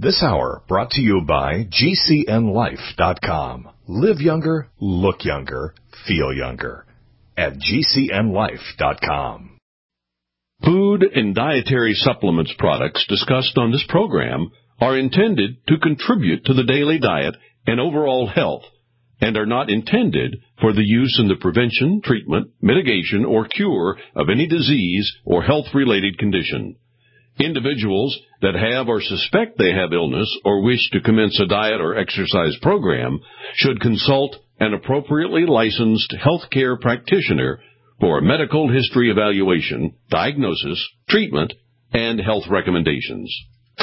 This hour brought to you by GCNLife.com. Live younger, look younger, feel younger at GCNLife.com. Food and dietary supplements products discussed on this program are intended to contribute to the daily diet and overall health and are not intended for the use in the prevention, treatment, mitigation, or cure of any disease or health-related condition. Individuals that have or suspect they have illness or wish to commence a diet or exercise program should consult an appropriately licensed healthcare practitioner for a medical history evaluation, diagnosis, treatment, and health recommendations.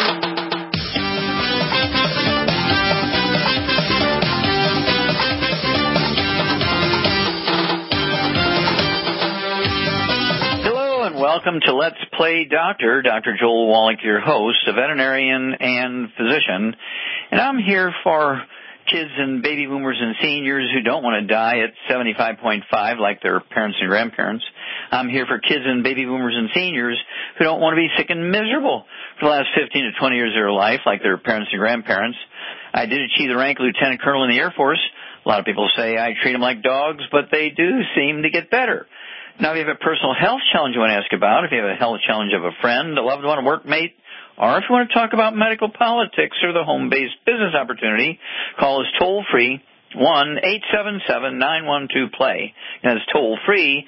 Welcome to Let's Play Doctor. Dr. Joel Wallach, your host, a veterinarian and physician. And I'm here for kids and baby boomers and seniors who don't want to die at 75.5 like their parents and grandparents. I'm here for kids and baby boomers and seniors who don't want to be sick and miserable for the last 15 to 20 years of their life like their parents and grandparents. I did achieve the rank of lieutenant colonel in the Air Force. A lot of people say I treat them like dogs, but they do seem to get better. Now, if you have a personal health challenge you want to ask about, if you have a health challenge of a friend, a loved one, a workmate, or if you want to talk about medical politics or the home-based business opportunity, call us toll-free 1-877-912-PLAY. That's toll-free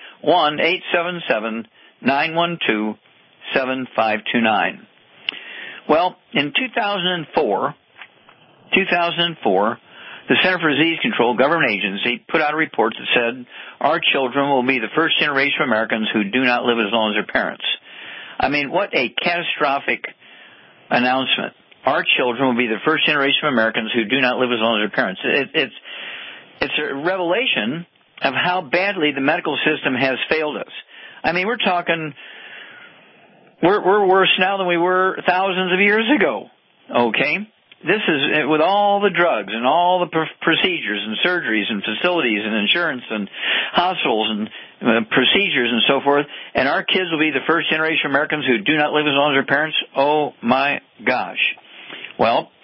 1-877-912-7529. Well, in 2004, the Center for Disease Control, government agency, put out a report that said our children will be the first generation of Americans who do not live as long as their parents. I mean, what a catastrophic announcement. Our children will be the first generation of Americans who do not live as long as their parents. It's a revelation of how badly the medical system has failed us. I mean, we're talking, we're worse now than we were thousands of years ago, okay? This is with all the drugs and all the procedures and surgeries and facilities and insurance and hospitals and procedures and so forth, and our kids will be the first generation of Americans who do not live as long as their parents. Oh, my gosh. Well,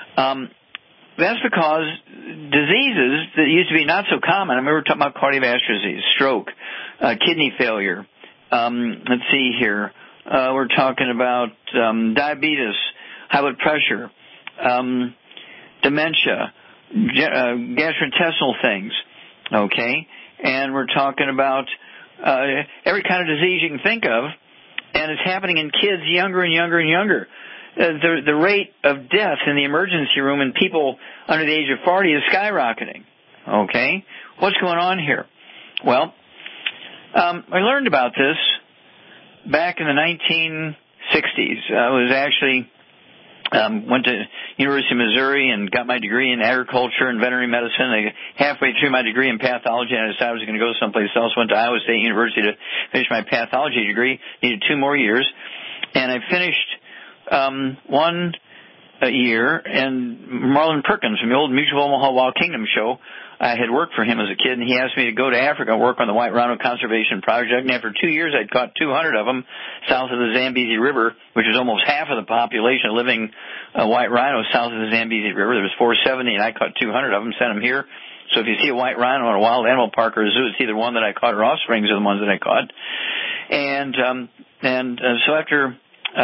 that's because diseases that used to be not so common, I mean, we're talking about cardiovascular disease, stroke, kidney failure. Let's see here. We're talking about diabetes, high blood pressure, dementia, gastrointestinal things, okay? And we're talking about every kind of disease you can think of, and it's happening in kids younger and younger and younger. The rate of death in the emergency room in people under the age of 40 is skyrocketing, okay? What's going on here? Well, I learned about this back in the 1960s. I was actually went to University of Missouri and got my degree in agriculture and veterinary medicine. Halfway through my degree in pathology, I decided I was going to go someplace else. Went to Iowa State University to finish my pathology degree. Needed 2 more years, and I finished one year. And Marlon Perkins from the old Mutual Omaha Wild Kingdom show, I had worked for him as a kid, and he asked me to go to Africa and work on the White Rhino Conservation Project. And after 2 years, I'd caught 200 of them south of the Zambezi River, which is almost half of the population of living white rhinos south of the Zambezi River. There was 470, and I caught 200 of them, sent them here. So if you see a white rhino in a wild animal park or a zoo, it's either one that I caught or offsprings of the ones that I caught. And so after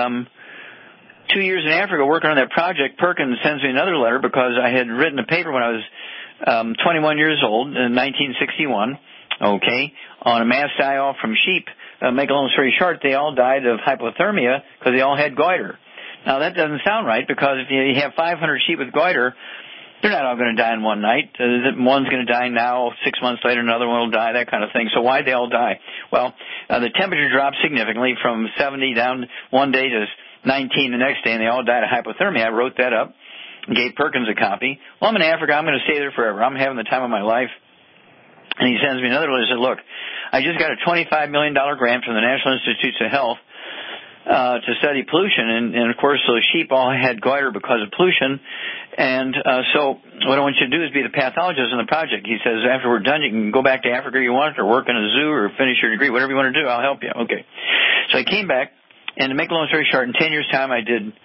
2 years in Africa working on that project, Perkins sends me another letter because I had written a paper when I was 21 years old in 1961, okay, on a mass die-off from sheep. Make a long story short, they all died of hypothermia because they all had goiter. Now, that doesn't sound right because if you have 500 sheep with goiter, they're not all going to die in one night. One's going to die now, 6 months later another one will die, that kind of thing. So why'd they all die? Well, the temperature dropped significantly from 70 down one day to 19 the next day, and they all died of hypothermia. I wrote that up. Gave Perkins a copy. Well, I'm in Africa. I'm going to stay there forever. I'm having the time of my life. And he sends me another letter and said, look, I just got a $25 million grant from the National Institutes of Health to study pollution. And, of course, those sheep all had goiter because of pollution. And so what I want you to do is be the pathologist in the project. He says, after we're done, you can go back to Africa if you want, or work in a zoo, or finish your degree, whatever you want to do. I'll help you. Okay. So I came back, and to make a long story short, in 10 years' time, I did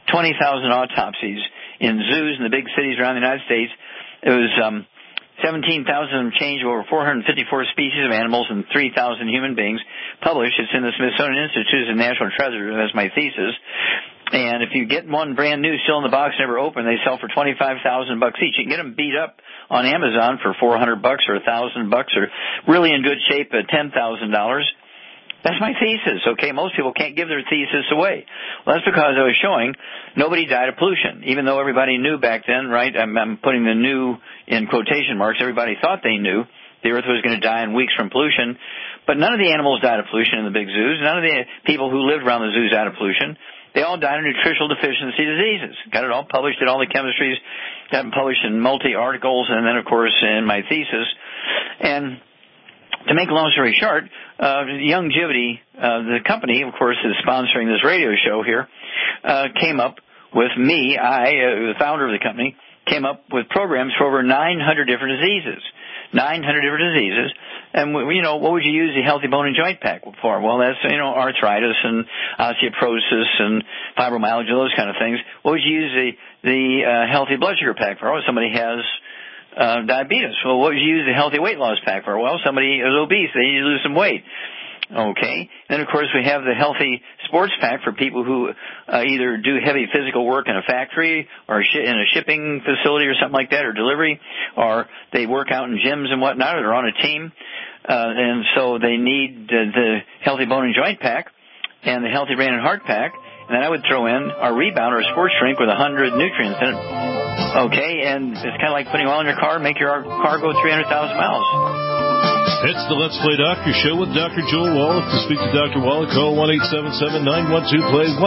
20,000 autopsies in zoos in the big cities around the United States. It was 17,000 change of over 454 species of animals and 3,000 human beings published. It's in the Smithsonian Institute as a National Treasure. That's my thesis. And if you get one brand new, still in the box, never open, they sell for $25,000 each. You can get them beat up on Amazon for $400 or $1,000 or really in good shape at $10,000. That's my thesis, okay? Most people can't give their thesis away. Well, that's because I was showing nobody died of pollution, even though everybody knew back then, right? I'm putting the "new" in quotation marks. Everybody thought they knew the Earth was going to die in weeks from pollution, but none of the animals died of pollution in the big zoos. None of the people who lived around the zoos died of pollution. They all died of nutritional deficiency diseases. Got it all published in all the chemistries, got it published in multi-articles, and then, of course, in my thesis. And to make a long story short, Youngevity, the company, of course, is sponsoring this radio show here, came up with me, the founder of the company, came up with programs for over 900 different diseases. 900 different diseases. And, what would you use the Healthy Bone and Joint Pack for? Well, that's, arthritis and osteoporosis and fibromyalgia, those kind of things. What would you use the Healthy Blood Sugar Pack for? Oh, somebody has diabetes. Well, what would you use the Healthy Weight Loss Pack for? Well, somebody is obese. They need to lose some weight. Okay. Then, of course, we have the Healthy Sports Pack for people who either do heavy physical work in a factory or in a shipping facility or something like that, or delivery, or they work out in gyms and whatnot, or they're on a team. And so they need the Healthy Bone and Joint Pack and the Healthy Brain and Heart Pack. And then I would throw in our Rebound or Sports Drink with 100 nutrients in it. Okay, and it's kind of like putting oil in your car and make your car go 300,000 miles. It's the Let's Play Doctor Show with Dr. Joel Wallach. To speak to Dr. Wallach, call 1-877-912-PLAY,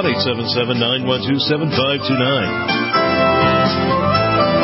1-877-912-7529.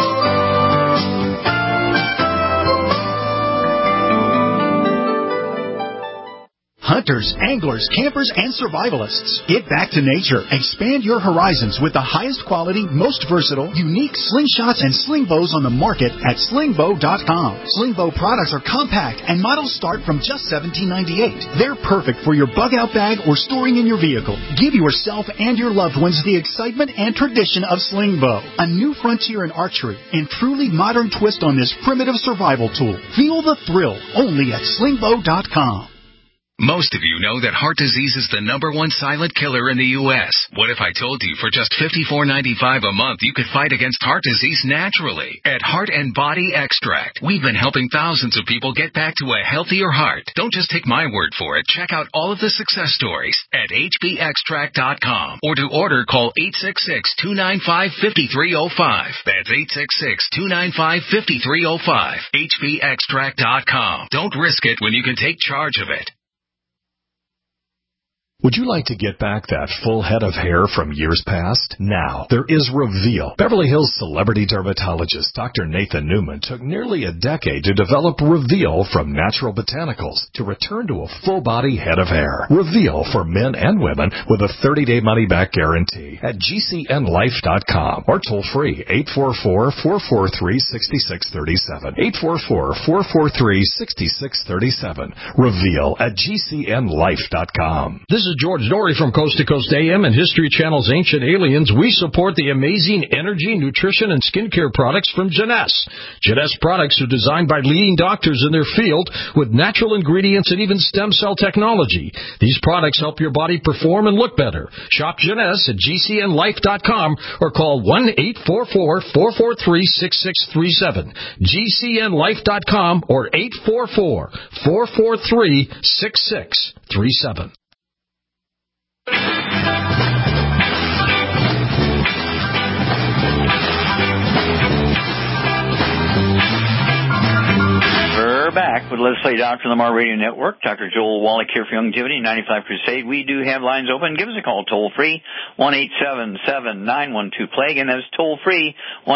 Hunters, anglers, campers, and survivalists. Get back to nature. Expand your horizons with the highest quality, most versatile, unique slingshots and sling bows on the market at slingbow.com. Slingbow products are compact and models start from just $17.98. They're perfect for your bug-out bag or storing in your vehicle. Give yourself and your loved ones the excitement and tradition of Slingbow, a new frontier in archery and truly modern twist on this primitive survival tool. Feel the thrill only at slingbow.com. Most of you know that heart disease is the #1 silent killer in the U.S. What if I told you for just $54.95 a month you could fight against heart disease naturally? At Heart and Body Extract, we've been helping thousands of people get back to a healthier heart. Don't just take my word for it. Check out all of the success stories at hbextract.com. Or to order, call 866-295-5305. That's 866-295-5305. hbextract.com. Don't risk it when you can take charge of it. Would you like to get back that full head of hair from years past? Now, there is Reveal. Beverly Hills celebrity dermatologist Dr. Nathan Newman took nearly a decade to develop Reveal from natural botanicals to return to a full-body head of hair. Reveal for men and women with a 30-day money-back guarantee at GCNlife.com or toll-free 844-443-6637. 844-443-6637. Reveal at GCNlife.com. This is George Dory from Coast to Coast AM and History Channel's Ancient Aliens. We support the amazing energy, nutrition, and skincare products from Jeunesse. Jeunesse products are designed by leading doctors in their field with natural ingredients and even stem cell technology. These products help your body perform and look better. Shop Jeunesse at GCNlife.com or call 1-844-443-6637. GCNlife.com or 844-443-6637. We're back with Let's Play Doctor on the Mar Radio Network. Dr. Joel Wallach here for Youngevity, 95 Crusade. We do have lines open. Give us a call toll-free, 1-877-912-PLAY. Again, that's toll-free,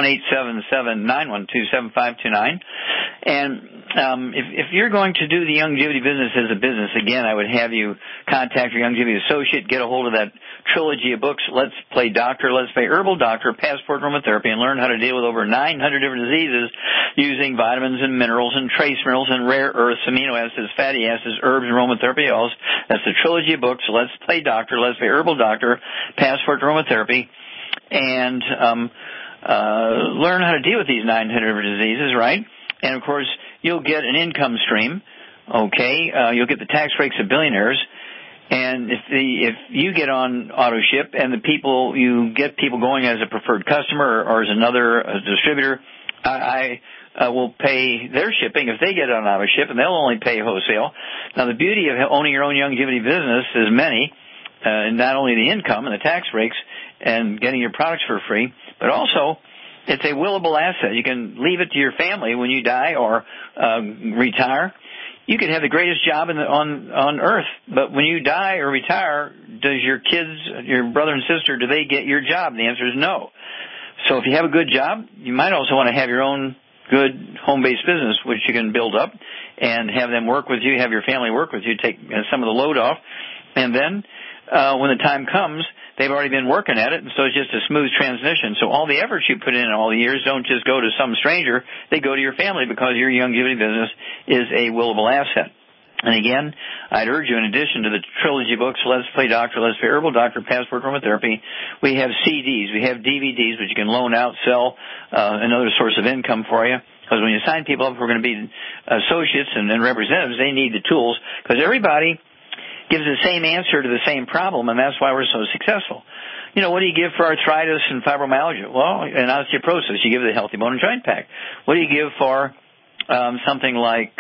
1-877-912-7529. And if you're going to do the Youngevity business as a business, again, I would have you contact your Youngevity associate, get a hold of that trilogy of books, Let's Play Doctor, Let's Play Herbal Doctor, Passport Aromatherapy, and learn how to deal with over 900 different diseases using vitamins and minerals and trace minerals and rare earths, amino acids, fatty acids, herbs, and aromatherapy oils. That's the trilogy of books, Let's Play Doctor, Let's Play Herbal Doctor, Passport Aromatherapy, and learn how to deal with these 900 different diseases, right? And, of course, you'll get an income stream, okay? You'll get the tax breaks of billionaires. And if you get on AutoShip and you get people going as a preferred customer or as another distributor, I will pay their shipping if they get on AutoShip, and they'll only pay wholesale. Now, the beauty of owning your own longevity business is not only the income and the tax breaks and getting your products for free, but also it's a willable asset. You can leave it to your family when you die or retire. You could have the greatest job on earth, but when you die or retire, does your kids, your brother and sister, do they get your job? The answer is no. So if you have a good job, you might also want to have your own good home-based business, which you can build up and have them work with you, have your family work with you, take some of the load off, and then when the time comes, they've already been working at it, and so it's just a smooth transition. So all the efforts you put in all the years don't just go to some stranger. They go to your family because your longevity business is a willable asset. And again, I'd urge you, in addition to the trilogy books, Let's Play Doctor, Let's Play Herbal Doctor, Passport Aromatherapy, we have CDs, we have DVDs, which you can loan out, sell, another source of income for you. Because when you sign people up who are going to be associates and representatives, they need the tools, because everybody gives the same answer to the same problem, and that's why we're so successful. You know, what do you give for arthritis and fibromyalgia? Well, and osteoporosis, you give the Healthy Bone and Joint Pack. What do you give for something like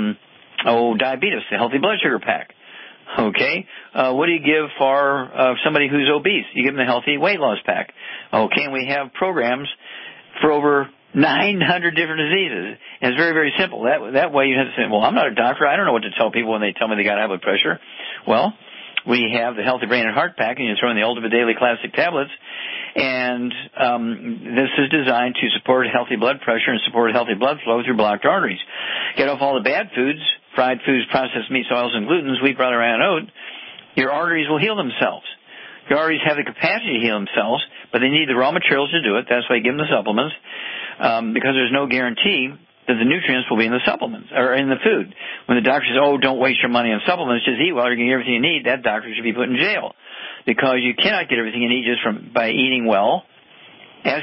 diabetes, the Healthy Blood Sugar Pack? Okay. What do you give for somebody who's obese? You give them the Healthy Weight Loss Pack. Okay, and we have programs for over 900 different diseases. And it's very, very simple. That way you have to say, well, I'm not a doctor. I don't know what to tell people when they tell me they got high blood pressure. Well, we have the Healthy Brain and Heart Pack, and you throw in the Ultimate Daily Classic tablets. And this is designed to support healthy blood pressure and support healthy blood flow through blocked arteries. Get off all the bad foods, fried foods, processed meats, oils, and glutens, wheat, barley, rye, and oat. Your arteries will heal themselves. Your arteries have the capacity to heal themselves, but they need the raw materials to do it. That's why you give them the supplements, because there's no guarantee that the nutrients will be in the supplements or in the food. When the doctor says, oh, don't waste your money on supplements, just eat well, you're going to get everything you need, that doctor should be put in jail, because you cannot get everything you need just by eating well. Ask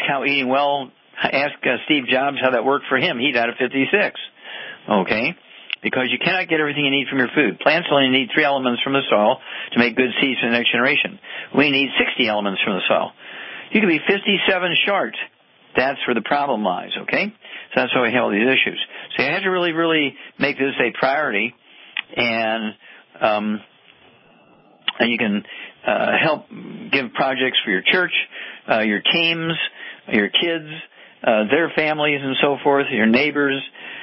Steve Jobs how that worked for him. He died at 56. Okay? Because you cannot get everything you need from your food. Plants only need 3 elements from the soil to make good seeds for the next generation. We need 60 elements from the soil. You can be 57 short. That's where the problem lies, okay? So that's why we have all these issues. So you have to really, really make this a priority, and you can help give projects for your church, your teams, your kids, their families and so forth, your neighbors.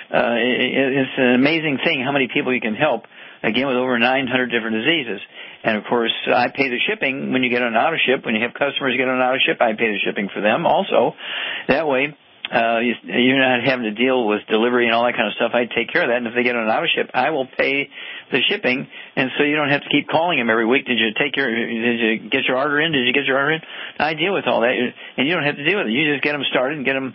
It's an amazing thing how many people you can help, again, with over 900 different diseases. And, of course, I pay the shipping when you get on AutoShip. When you have customers get on AutoShip, I pay the shipping for them also. That way, you're not having to deal with delivery and all that kind of stuff. I take care of that. And if they get on AutoShip, I will pay the shipping. And so you don't have to keep calling them every week. Did you get your order in? Did you get your order in? I deal with all that. And you don't have to deal with it. You just get them started and get them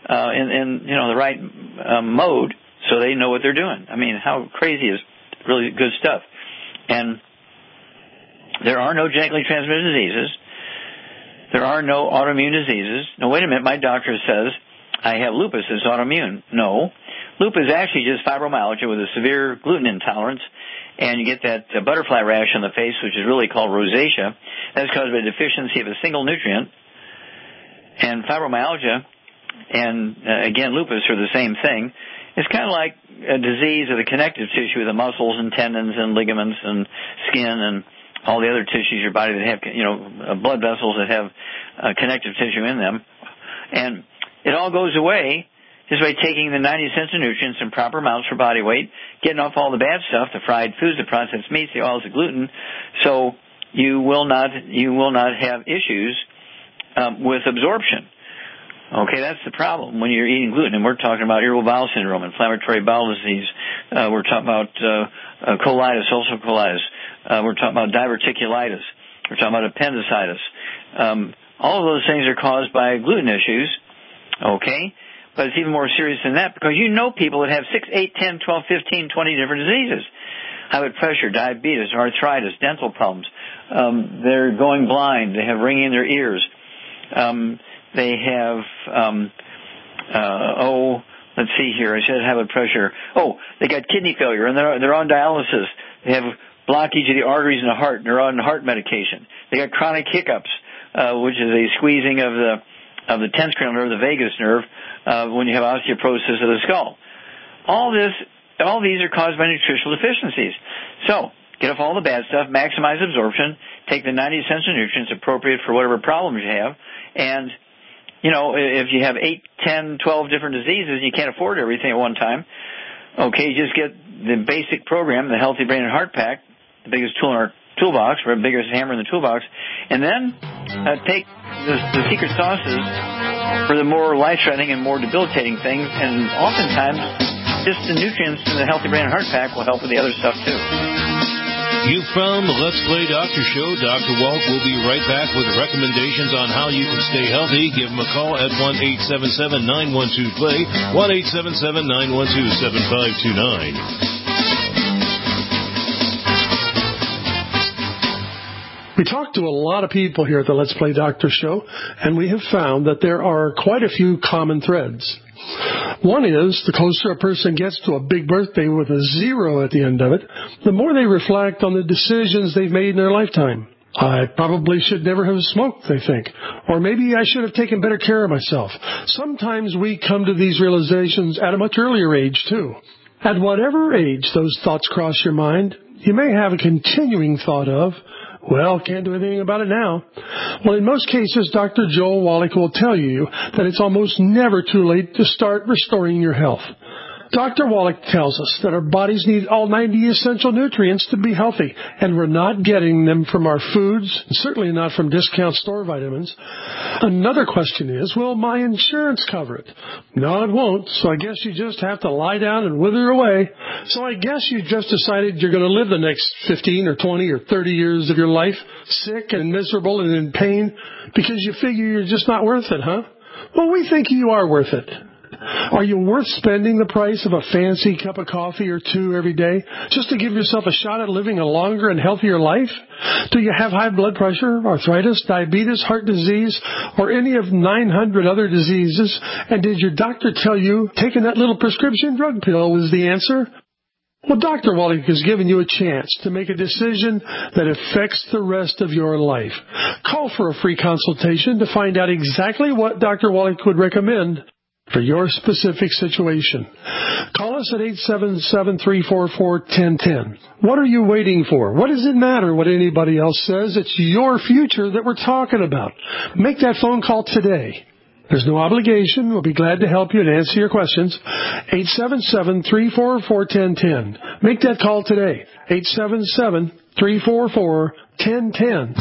in the right mode so they know what they're doing. I mean, how crazy is really good stuff. And there are no genetically transmitted diseases. There are no autoimmune diseases. Now, wait a minute. My doctor says I have lupus. It's autoimmune. No. Lupus is actually just fibromyalgia with a severe gluten intolerance, and you get that butterfly rash on the face, which is really called rosacea. That's caused by a deficiency of a single nutrient. And fibromyalgia and, again, lupus are the same thing. It's kind of like a disease of the connective tissue of the muscles and tendons and ligaments and skin and all the other tissues in your body that have, blood vessels that have connective tissue in them. And it all goes away just by taking the 90 essential nutrients in proper amounts for body weight, getting off all the bad stuff, the fried foods, the processed meats, the oils, the gluten, so you will not have issues with absorption. Okay, that's the problem when you're eating gluten. And we're talking about irritable bowel syndrome, inflammatory bowel disease. We're talking about colitis, ulcerative colitis. We're talking about diverticulitis. We're talking about appendicitis. All of those things are caused by gluten issues, okay? But it's even more serious than that, because people that have 6, 8, 10, 12, 15, 20 different diseases. High blood pressure, diabetes, arthritis, dental problems. They're going blind. They have ringing in their ears. They have, let's see here. I said high blood pressure. Oh, they got kidney failure, and they're on dialysis. They have blockage of the arteries in the heart, and they're on heart medication. They got chronic hiccups, which is a squeezing of the 10th cranial nerve, the vagus nerve, when you have osteoporosis of the skull. All these are caused by nutritional deficiencies. So, get off all the bad stuff, maximize absorption, take the 90 essential nutrients appropriate for whatever problems you have, and, if you have 8, 10, 12 different diseases, you can't afford everything at one time. Okay, just get the basic program, the Healthy Brain and Heart Pack, the biggest tool in our toolbox, or the biggest hammer in the toolbox, and then take the secret sauces for the more life-threatening and more debilitating things, and oftentimes just the nutrients in the Healthy Brain and Heart Pack will help with the other stuff too. You found the Let's Play Doctor Show. Dr. Walt will be right back with recommendations on how you can stay healthy. Give him a call at 1-877-912-PLAY, 1-877-912-7529. We talked to a lot of people here at the Let's Play Doctor Show, and we have found that there are quite a few common threads. One is, the closer a person gets to a big birthday with a 0 at the end of it, the more they reflect on the decisions they've made in their lifetime. I probably should never have smoked, they think. Or maybe I should have taken better care of myself. Sometimes we come to these realizations at a much earlier age, too. At whatever age those thoughts cross your mind, you may have a continuing thought of, well, can't do anything about it now. Well, in most cases, Dr. Joel Wallach will tell you that it's almost never too late to start restoring your health. Dr. Wallach tells us that our bodies need all 90 essential nutrients to be healthy, and we're not getting them from our foods, and certainly not from discount store vitamins. Another question is, will my insurance cover it? No, it won't, so I guess you just have to lie down and wither away. So I guess you just decided you're going to live the next 15 or 20 or 30 years of your life sick and miserable and in pain because you figure you're just not worth it, huh? Well, we think you are worth it. Are you worth spending the price of a fancy cup of coffee or two every day just to give yourself a shot at living a longer and healthier life? Do you have high blood pressure, arthritis, diabetes, heart disease, or any of 900 other diseases? And did your doctor tell you taking that little prescription drug pill was the answer? Well, Dr. Wallach has given you a chance to make a decision that affects the rest of your life. Call for a free consultation to find out exactly what Dr. Wallach would recommend for your specific situation. Call us at 877-344-1010. What are you waiting for? What does it matter what anybody else says? It's your future that we're talking about. Make that phone call today. There's no obligation. We'll be glad to help you and answer your questions. 877-344-1010. Make that call today. 877-344-1010.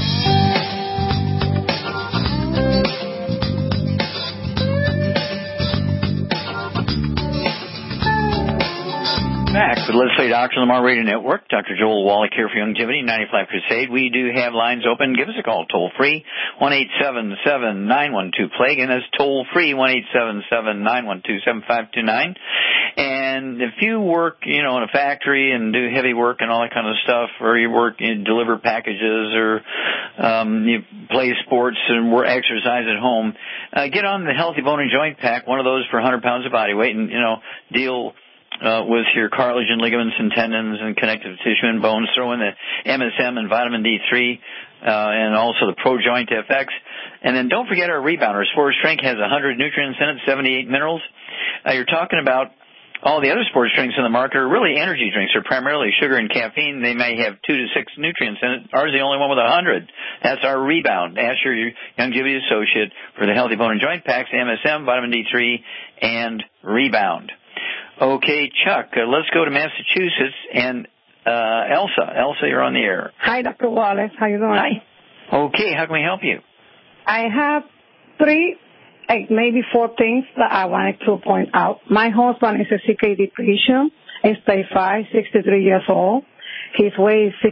Back with Let's Play Doctor Lamar Radio Network. Dr. Joel Wallach here for Youngevity, 95 Crusade. We do have lines open. Give us a call toll free, 1-877-912-PLAY. Again, that's toll free, 1-877-912-7529. And if you work, in a factory and do heavy work and all that kind of stuff, or you work, deliver packages, or you play sports and exercise at home, get on the Healthy Bone and Joint Pack, one of those for 100 pounds of body weight, and, deal with your cartilage and ligaments and tendons and connective tissue and bones. Throw in the MSM and vitamin D3 and also the Pro Joint FX. And then don't forget our rebounder. Sports Drink has 100 nutrients in it, 78 minerals. You're talking about all the other sports drinks in the market are really energy drinks. They're primarily sugar and caffeine. They may have 2 to 6 nutrients in it. Ours is the only one with 100. That's our Rebound. Ask your Youngevity associate for the Healthy Bone and Joint Packs, MSM, vitamin D3, and Rebound. Okay, Chuck, let's go to Massachusetts and Elsa. Elsa, you're on the air. Hi, Dr. Wallace. How you doing? Hi. Okay, how can we help you? I have 3, maybe 4 things that I wanted to point out. My husband is a CKD patient. He's 35, 63 years old. His weight is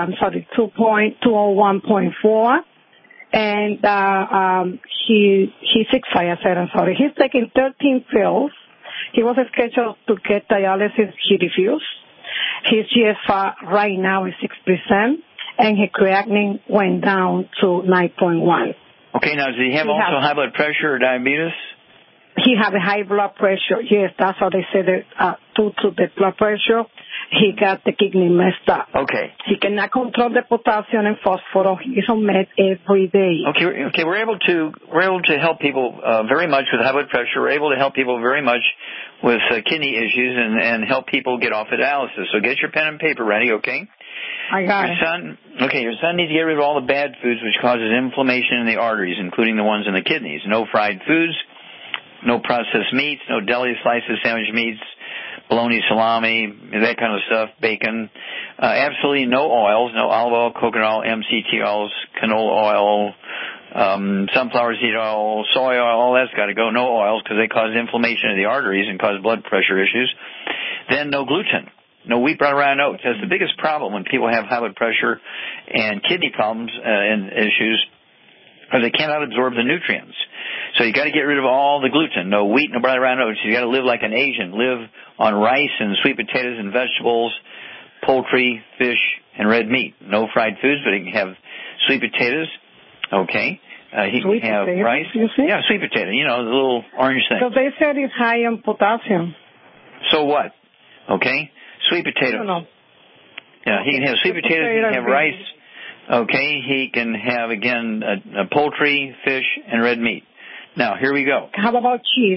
201.4. And he's 6'5", I said, I'm sorry. He's taking 13 pills. He was scheduled to get dialysis. He refused. His GFR right now is 6%, and his creatinine went down to 9.1. Okay, now does he have high blood pressure or diabetes? He have a high blood pressure. Yes, that's how they said it. Due to the blood pressure, he got the kidney messed up. Okay. He cannot control the potassium and phosphorus. He's on med every day. Okay. We're able to help people very much with high blood pressure. We're able to help people very much with kidney issues and help people get off of dialysis. So get your pen and paper ready, okay? I got it. Your son needs to get rid of all the bad foods which causes inflammation in the arteries, including the ones in the kidneys. No fried foods, no processed meats, no deli slices, sandwich meats, bologna, salami, that kind of stuff, bacon. Absolutely no oils, no olive oil, coconut oil, MCT oils, canola oil, sunflower seed oil, soy oil, all that's got to go. No oils because they cause inflammation of the arteries and cause blood pressure issues. Then no gluten. No wheat, brown, rye, and oats. That's the biggest problem when people have high blood pressure and kidney problems and issues, because they cannot absorb the nutrients. So you got to get rid of all the gluten. No wheat, no brown, rye, and oats. You got to live like an Asian. Live on rice and sweet potatoes and vegetables, poultry, fish, and red meat. No fried foods, but he can have sweet potatoes. Okay. He sweet can have potato, rice. You see? Yeah, sweet potato. You know, the little orange thing. So they said it's high in potassium. So what? Okay. Sweet potatoes. No. Yeah, he can have sweet potatoes, he can have rice. Okay, he can have, again, poultry, fish, and red meat. Now, here we go. How about cheese?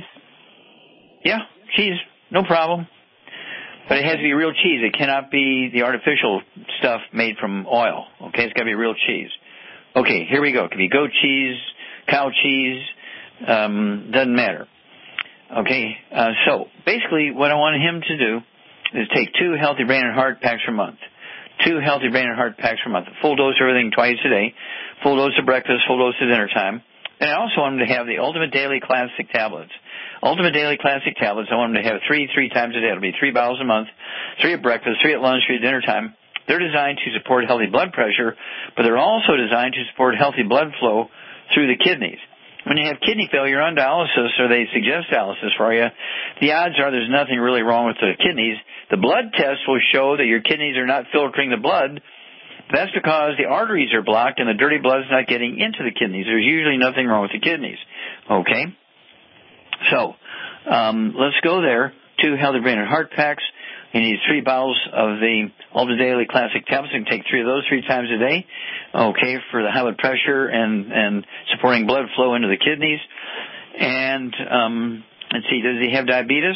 Yeah, cheese, no problem. But it has to be real cheese. It cannot be the artificial stuff made from oil. Okay, it's got to be real cheese. Okay, here we go. It can be goat cheese, cow cheese, doesn't matter. Okay, so basically what I wanted him to do is take 2 Healthy Brain and Heart packs per month. 2 Healthy Brain and Heart packs per month. Full dose of everything twice a day. Full dose of breakfast, full dose of dinner time. And I also want him to have the Ultimate Daily Classic tablets. Ultimate Daily Classic tablets, I want him to have 3 times a day. It'll be 3 bottles a month, 3 at breakfast, 3 at lunch, 3 at dinner time. They're designed to support healthy blood pressure, but they're also designed to support healthy blood flow through the kidneys. When you have kidney failure on dialysis, or they suggest dialysis for you, the odds are there's nothing really wrong with the kidneys. The blood test will show that your kidneys are not filtering the blood. That's because the arteries are blocked and the dirty blood's not getting into the kidneys. There's usually nothing wrong with the kidneys. Okay? So, let's go there. 2 Healthy Brain and Heart packs. He needs 3 bottles of the Ultimate Daily Classic tablets. You can take 3 of those 3 times a day. Okay, for the high blood pressure and supporting blood flow into the kidneys. And, let's see, does he have diabetes?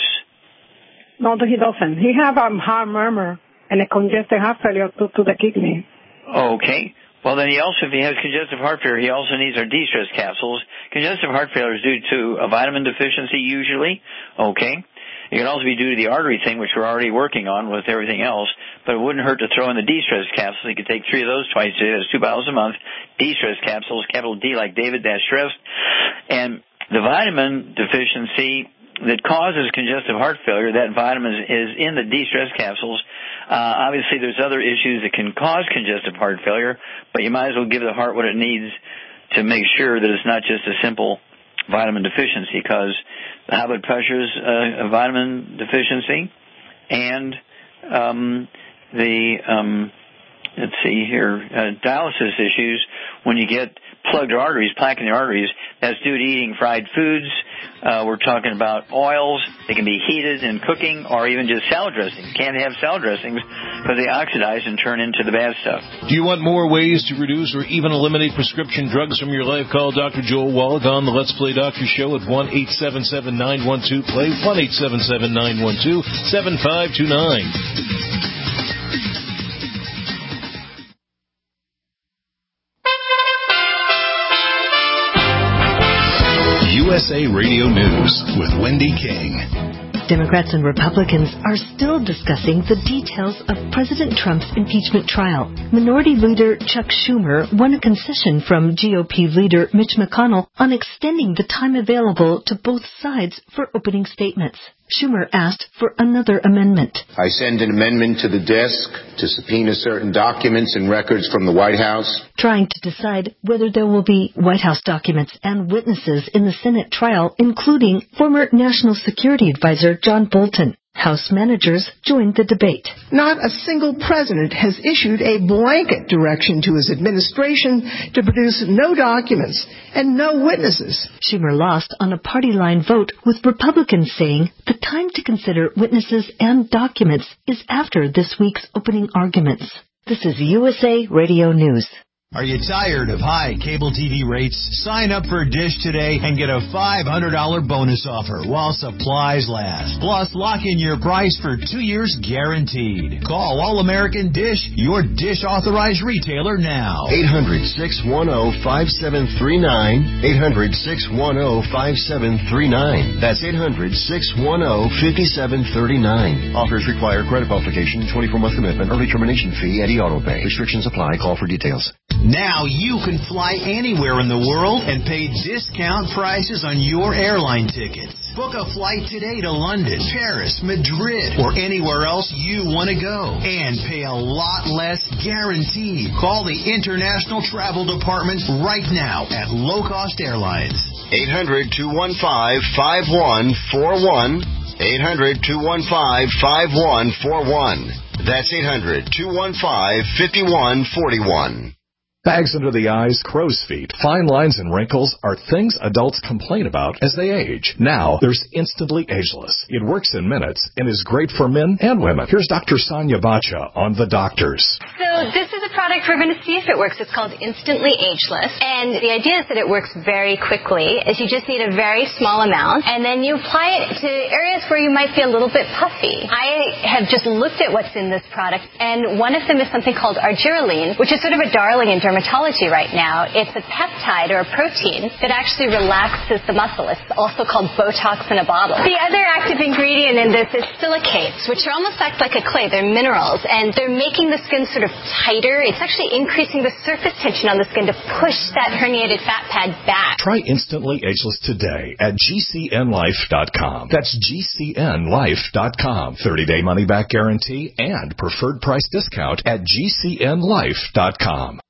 No, he doesn't. He have a heart murmur and a congestive heart failure due to the kidney. Okay. Well, then if he has congestive heart failure, he also needs our de-stress capsules. Congestive heart failure is due to a vitamin deficiency usually. Okay. It can also be due to the artery thing, which we're already working on with everything else, but it wouldn't hurt to throw in the de-stress capsules. You could take 3 of those twice a day. That's 2 bottles a month. De-stress capsules, capital D like David, dash stress. And the vitamin deficiency that causes congestive heart failure, that vitamin is in the de-stress capsules. Obviously, there's other issues that can cause congestive heart failure, but you might as well give the heart what it needs to make sure that it's not just a simple vitamin deficiency, because the high blood pressure is a vitamin deficiency, and let's see here, dialysis issues, when you get plugged arteries, plaque in the arteries, that's due to eating fried foods. We're talking about oils. They can be heated in cooking, or even just salad dressings. You can't have salad dressings because they oxidize and turn into the bad stuff. Do you want more ways to reduce or even eliminate prescription drugs from your life? Call Dr. Joel Wallach on the Let's Play Doctor Show at 1-877-912-PLAY, 1-877-912-7529. USA Radio News with Wendy King. Democrats and Republicans are still discussing the details of President Trump's impeachment trial. Minority Leader Chuck Schumer won a concession from GOP Leader Mitch McConnell on extending the time available to both sides for opening statements. Schumer asked for another amendment. I send an amendment to the desk to subpoena certain documents and records from the White House. Trying to decide whether there will be White House documents and witnesses in the Senate trial, including former National Security Advisor John Bolton. House managers joined the debate. Not a single president has issued a blanket direction to his administration to produce no documents and no witnesses. Schumer lost on a party line vote, with Republicans saying the time to consider witnesses and documents is after this week's opening arguments. This is USA Radio News. Are you tired of high cable TV rates? Sign up for Dish today and get a $500 bonus offer while supplies last. Plus, lock in your price for 2 years guaranteed. Call All American Dish, your Dish authorized retailer now. 800-610-5739. 800-610-5739. That's 800-610-5739. Offers require credit qualification, 24-month commitment, early termination fee, and auto pay. Restrictions apply. Call for details. Now you can fly anywhere in the world and pay discount prices on your airline tickets. Book a flight today to London, Paris, Madrid, or anywhere else you want to go. And pay a lot less guaranteed. Call the International Travel Department right now at Low Cost Airlines. 800-215-5141. 800-215-5141. That's 800-215-5141. Bags under the eyes, crow's feet, fine lines, and wrinkles are things adults complain about as they age. Now, there's Instantly Ageless. It works in minutes and is great for men and women. Here's Dr. Sonia Bacha on The Doctors. So this is a product we're going to see if it works. It's called Instantly Ageless. And the idea is that it works very quickly. Is you just need a very small amount, and then you apply it to areas where you might be a little bit puffy. I have just looked at what's in this product, and one of them is something called argireline, which is sort of a darling in dermatology right now. It's a peptide or a protein that actually relaxes the muscle. It's also called Botox in a bottle. The other active ingredient in this is silicates, which are almost like a clay. They're minerals, and they're making the skin sort of tighter. It's actually increasing the surface tension on the skin to push that herniated fat pad back. Try Instantly Ageless today at GCNlife.com. That's GCNlife.com. 30-day money-back guarantee and preferred price discount at GCNlife.com.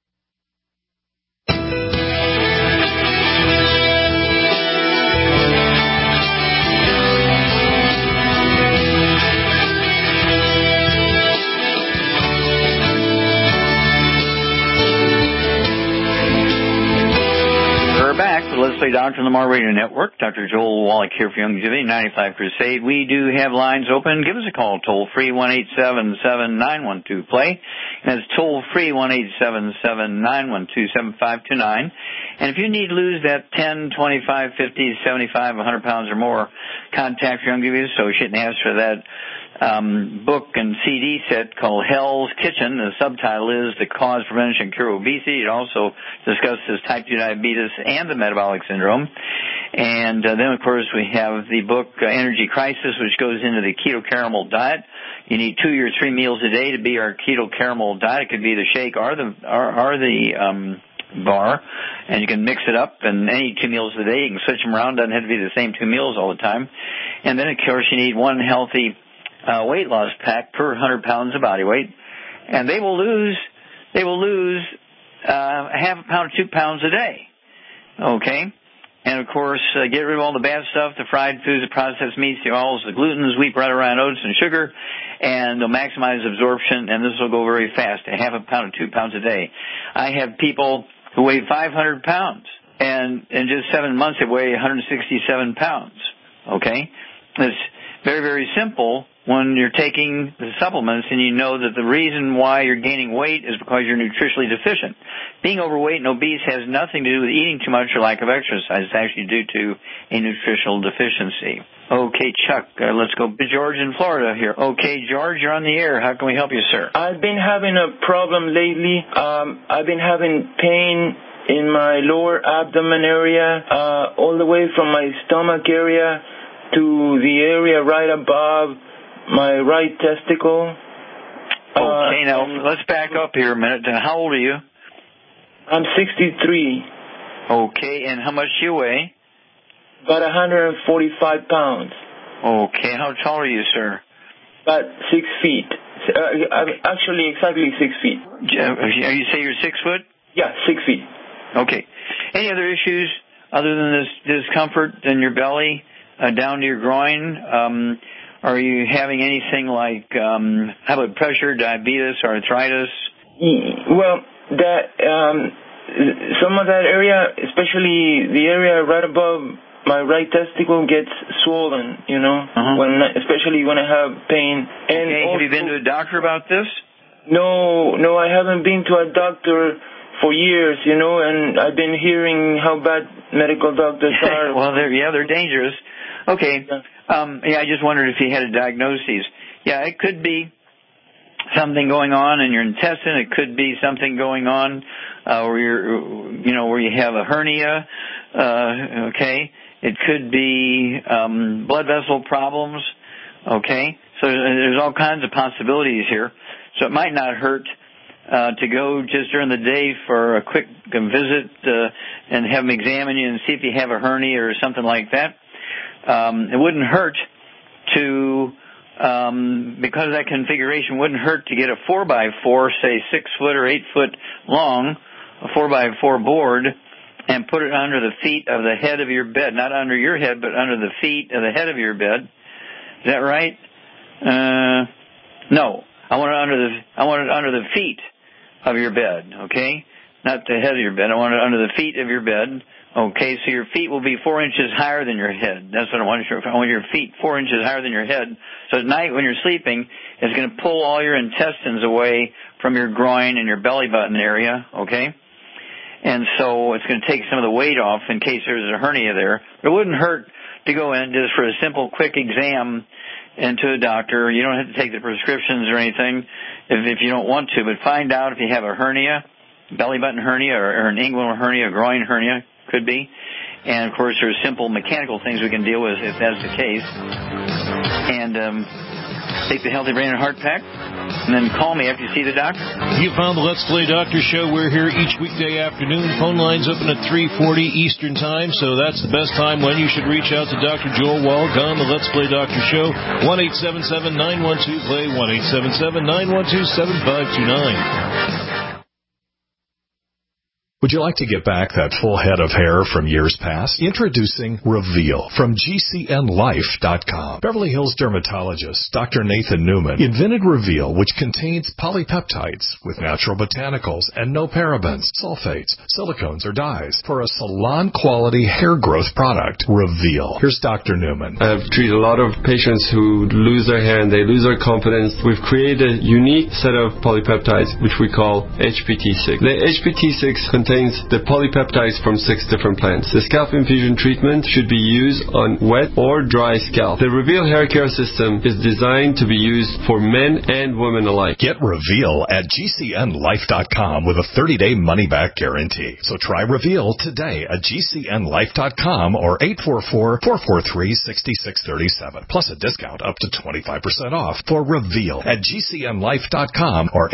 Let's Play Doctor on the Mar Radio Network. Dr. Joel Wallach here for Youngevity 95 Crusade. We do have lines open. Give us a call, toll free 1-877-912-PLAY. And it's toll free 1-877-912-7529. And if you need to lose that 10, 25, 50, 75, 100 pounds or more, contact your Youngevity associate and ask for that book and CD set called Hell's Kitchen. The subtitle is The Cause, Prevention, and Cure of Obesity. It also discusses type 2 diabetes and the metabolic syndrome. And then, of course, we have the book Energy Crisis, which goes into the keto caramel diet. You need 2 or 3 meals a day to be our keto caramel diet. It could be the shake or the bar, and you can mix it up, and any 2 meals a day, you can switch them around. Doesn't have to be the same 2 meals all the time. And then, of course, you need one healthy weight loss pack per 100 pounds of body weight, and they will lose half a pound to 2 pounds a day. Okay, and of course get rid of all the bad stuff, the fried foods, the processed meats, the oils, the glutens, wheat, bread, rye, oats, and sugar, and they'll maximize absorption. And this will go very fast, a half a pound to 2 pounds a day. I have people who weigh 500 pounds, and in just 7 months they weigh 167 pounds. Okay, it's very, very simple. When you're taking the supplements and you know that the reason why you're gaining weight is because you're nutritionally deficient. Being overweight and obese has nothing to do with eating too much or lack of exercise. It's actually due to a nutritional deficiency. Okay, Chuck, let's go. George in Florida here. Okay, George, you're on the air. How can we help you, sir? I've been having a problem lately. I've been having pain in my lower abdomen area, all the way from my stomach area to the area right above my right testicle. Okay, now let's back up here a minute. How old are you? I'm 63. Okay, and how much do you weigh? About 145 pounds. Okay, how tall are you, sir? About 6 feet. Actually, exactly 6 feet. You say you're 6 foot? Yeah, 6 feet. Okay. Any other issues other than this discomfort in your belly, down to your groin? Are you having anything like high blood pressure, diabetes, arthritis? Well, some of that area, especially the area right above my right testicle, gets swollen, especially when I have pain. And okay, have you been to a doctor about this? No, I haven't been to a doctor for years, and I've been hearing how bad medical doctors are. Well, they're dangerous. Okay. I just wondered if you had a diagnosis. Yeah, it could be something going on in your intestine. It could be something going on where you have a hernia. Okay. It could be blood vessel problems. Okay. So there's all kinds of possibilities here. So it might not hurt to go just during the day for a quick visit and have them examine you and see if you have a hernia or something like that. It wouldn't hurt to, because of that configuration, wouldn't hurt to get a 4x4, say 6 foot or 8 foot long, a 4x4 board, and put it under the feet of the head of your bed. Not under your head, but under the feet of the head of your bed. Is that right? No. I want it under the feet of your bed, okay? Not the head of your bed. I want it under the feet of your bed. Okay, so your feet will be 4 inches higher than your head. That's what I want. I want your feet 4 inches higher than your head. So at night when you're sleeping, it's going to pull all your intestines away from your groin and your belly button area, okay? And so it's going to take some of the weight off in case there's a hernia there. It wouldn't hurt to go in just for a simple, quick exam into a doctor. You don't have to take the prescriptions or anything if you don't want to, but find out if you have a hernia, belly button hernia or an inguinal hernia, a groin hernia. Could be. And, of course, there's simple mechanical things we can deal with if that's the case. And take the Healthy Brain and Heart Pack, and then call me after you see the doctor. You found the Let's Play Doctor Show. We're here each weekday afternoon. Phone lines open at 3:40 Eastern Time, so that's the best time when you should reach out to Dr. Joel Wallach on the Let's Play Doctor Show. 1-877-912-PLAY, 1-877-912-7529. Would you like to get back that full head of hair from years past? Introducing Reveal from GCNLife.com. Beverly Hills dermatologist Dr. Nathan Newman invented Reveal, which contains polypeptides with natural botanicals and no parabens, sulfates, silicones, or dyes for a salon-quality hair growth product. Reveal. Here's Dr. Newman. I've treated a lot of patients who lose their hair and they lose their confidence. We've created a unique set of polypeptides, which we call HPT6. The HPT6 contains the polypeptides from 6 different plants. The scalp infusion treatment should be used on wet or dry scalp. The Reveal hair care system is designed to be used for men and women alike. Get Reveal at GCNLife.com with a 30-day money-back guarantee. So try Reveal today at GCNLife.com or 844-443-6637. Plus a discount up to 25% off for Reveal at GCNLife.com or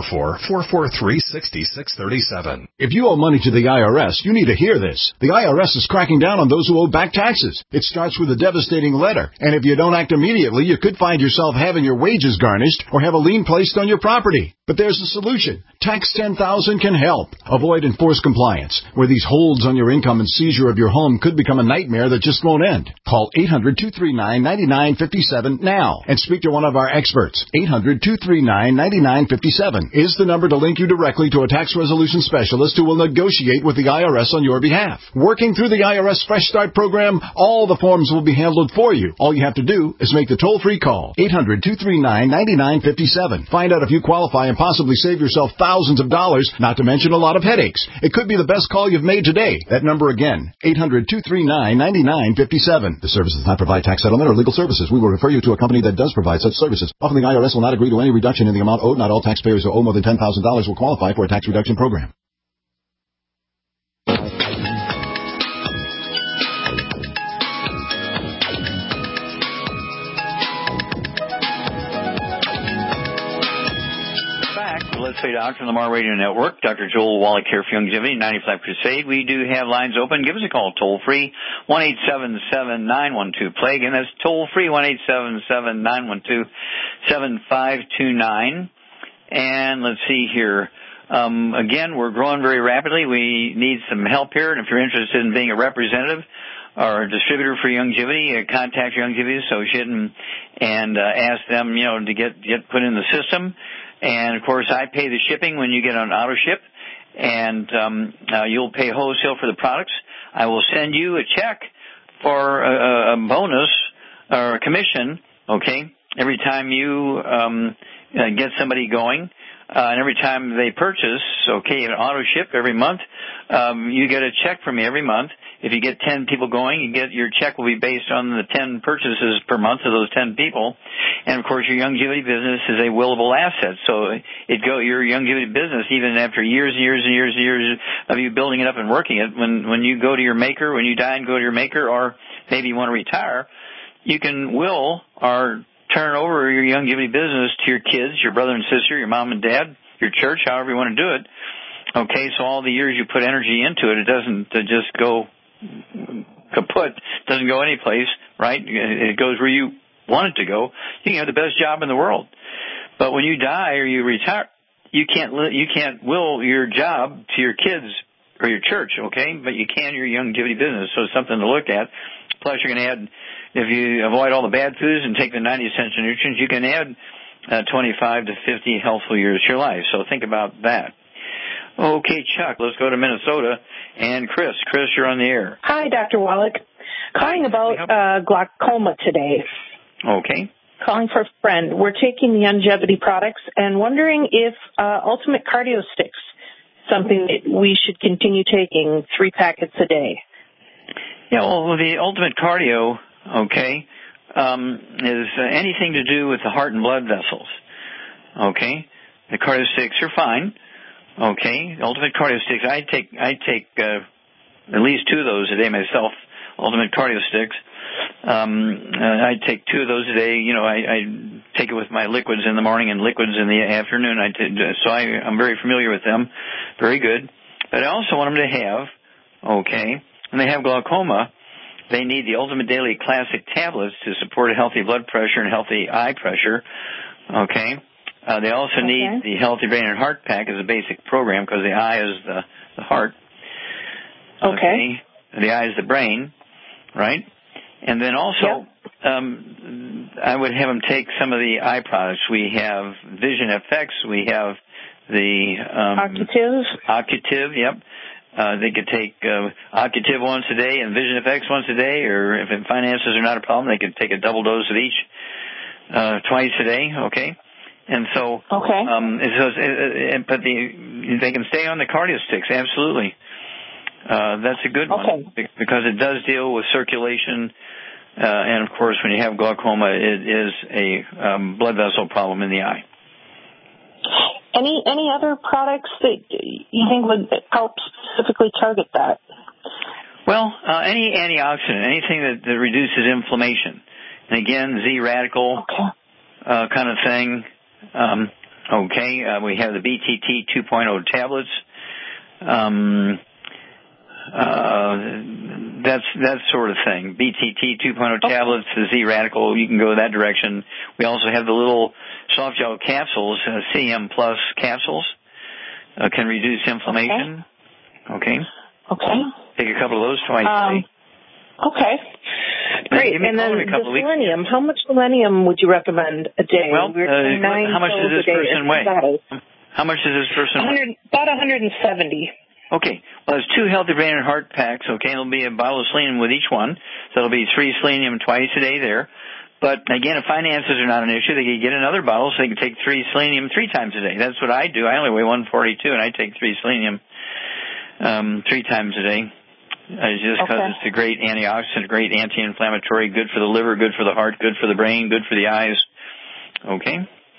844-443-6637. If you owe money to the IRS, you need to hear this. The IRS is cracking down on those who owe back taxes. It starts with a devastating letter, and if you don't act immediately, you could find yourself having your wages garnished or have a lien placed on your property. But there's a solution. Tax 10,000 can help. Avoid enforced compliance, where these holds on your income and seizure of your home could become a nightmare that just won't end. Call 800-239-9957 now and speak to one of our experts. 800-239-9957 is the number to link you directly to a tax resolution specialist who will negotiate with the IRS on your behalf. Working through the IRS Fresh Start program, all the forms will be handled for you. All you have to do is make the toll-free call. 800-239-9957. Find out if you qualify and possibly save yourself thousands of dollars, not to mention a lot of headaches. It could be the best call you've made today. That number again, 800-239-9957. The service does not provide tax settlement or legal services. We will refer you to a company that does provide such services. Often the IRS will not agree to any reduction in the amount owed. Not all taxpayers who owe more than $10,000 will qualify for a tax reduction program. Let's Play Doctor on the Mar Radio Network. Dr. Joel Wallach here for Youngevity, 95 Crusade. We do have lines open. Give us a call, toll-free, 1-877-912-PLAY. Again, that's toll-free, 1-877-912-7529. And let's see here. Again, we're growing very rapidly. We need some help here, and if you're interested in being a representative our distributor for Youngevity, contact your Youngevity associate and ask them, to get put in the system. And of course, I pay the shipping when you get on auto ship, and you'll pay wholesale for the products. I will send you a check for a bonus or a commission, okay, every time you get somebody going. And every time they purchase, okay, an auto ship every month, you get a check from me every month. If you get 10 people going, your check will be based on the 10 purchases per month of those 10 people. And of course, your Youngevity business is a willable asset. So your Youngevity business, even after years and years and years and years of you building it up and working it, when you go to your maker, when you die and go to your maker, or maybe you want to retire, you can will or turn over your Youngevity business to your kids, your brother and sister, your mom and dad, your church, however you want to do it. Okay, so all the years you put energy into it, it doesn't just go kaput, doesn't go anyplace, right? It goes where you want it to go. You can have the best job in the world. But when you die or you retire, you can't will your job to your kids or your church, okay? But you can your Youngevity business, so it's something to look at. Plus, you're going to add, if you avoid all the bad foods and take the 90 essential nutrients, you can add 25 to 50 healthful years to your life. So think about that. Okay, Chuck, let's go to Minnesota. And Chris, you're on the air. Hi, Dr. Wallach. Calling about glaucoma today. Okay. Calling for a friend. We're taking the Youngevity products and wondering if Ultimate Cardio Sticks, something that we should continue taking, 3 packets a day. Yeah, well, the Ultimate Cardio, okay, is anything to do with the heart and blood vessels. Okay? The Cardio Sticks are fine. Okay? Ultimate Cardio Sticks, I take at least 2 of those a day myself, Ultimate Cardio Sticks. I take 2 of those a day. I take it with my liquids in the morning and liquids in the afternoon. So I'm very familiar with them. Very good. But I also want them to have, okay, when they have glaucoma, they need the Ultimate Daily Classic tablets to support a healthy blood pressure and healthy eye pressure. Okay. They also need the Healthy Brain and Heart Pack as a basic program because the eye is the heart. Okay. The eye is the brain, right? And then also, I would have them take some of the eye products. We have Vision FX. We have the Occutive, yep. They could take Occutive once a day and Vision FX once a day, or if finances are not a problem, they could take a double dose of each twice a day, okay? And so, but they can stay on the Cardio Sticks, absolutely. That's a good one because it does deal with circulation, and of course, when you have glaucoma, it is a blood vessel problem in the eye. Any other products that you think would help specifically target that? Well, any antioxidant, anything that reduces inflammation. And again, Z-Radical kind of thing. We have the BTT 2.0 tablets. That sort of thing. BTT 2.0 tablets, the Z-Radical, you can go that direction. We also have the little soft gel capsules, CM Plus capsules, can reduce inflammation. Okay. Take a couple of those twice a day. Okay. Great. And then the selenium, how much selenium would you recommend a day? Well, how much does this person weigh? How much does this person weigh? About 170. Okay. Well, there's 2 Healthy Brain and Heart packs, okay? There'll be a bottle of selenium with each one. So it'll be 3 selenium twice a day there. But again, if finances are not an issue, they can get another bottle so they can take 3 selenium 3 times a day. That's what I do. I only weigh 142 and I take 3 selenium 3 times a day. Just because it's a great antioxidant, great anti-inflammatory, good for the liver, good for the heart, good for the brain, good for the eyes. Okay?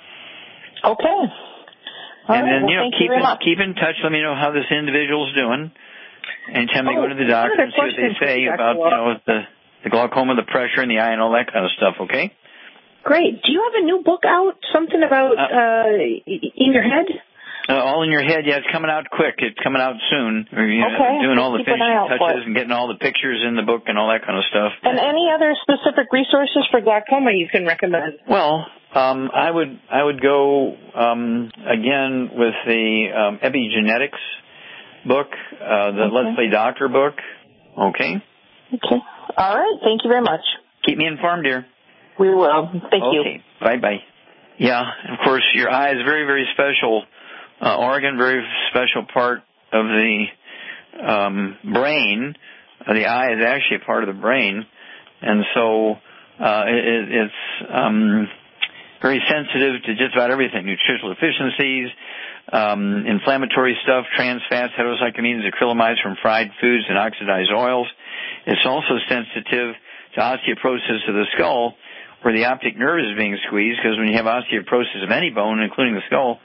And then, keep in touch. Let me know how this individual's doing. Anytime they go to the doctor and see what they say about, the glaucoma, the pressure in the eye, and all that kind of stuff, okay? Great. Do you have a new book out? Something about In Your Head? All in Your Head, yeah, it's coming out quick. It's coming out soon. We're doing all the finishing touches and getting all the pictures in the book and all that kind of stuff. And any other specific resources for glaucoma you can recommend? Well, I would go again with the Epigenetics book, the Let's Play Doctor book. Okay. All right. Thank you very much. Keep me informed, dear. We will. Thank you. Okay. Bye-bye. Yeah, of course, your eye is a very, very special organ, very special part of the brain. The eye is actually a part of the brain, and so it's very sensitive to just about everything: nutritional deficiencies, inflammatory stuff, trans fats, heterocyclamines, acrylamides from fried foods, and oxidized oils. It's also sensitive to osteoporosis of the skull, where the optic nerve is being squeezed, because when you have osteoporosis of any bone, including the skull,